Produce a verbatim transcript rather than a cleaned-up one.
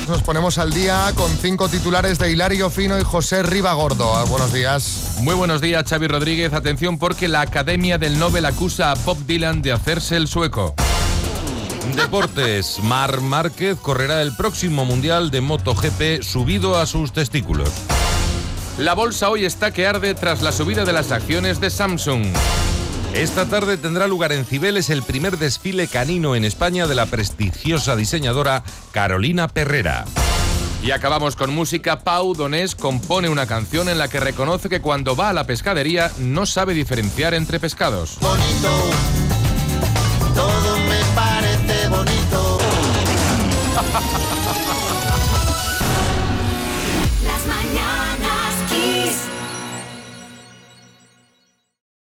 nos ponemos al día con cinco titulares de Hilario Fino y José Ribagordo. Buenos días. Muy buenos días, Xavi Rodríguez. Atención porque la Academia del Nobel acusa a Bob Dylan de hacerse el sueco. Deportes. Marc Márquez correrá el próximo Mundial de MotoGP subido a sus testículos. La bolsa hoy está que arde tras la subida de las acciones de Samsung. Esta tarde tendrá lugar en Cibeles el primer desfile canino en España de la prestigiosa diseñadora Carolina Perrera. Y acabamos con música. Pau Donés compone una canción en la que reconoce que cuando va a la pescadería no sabe diferenciar entre pescados. Bonito, todo me parece bonito.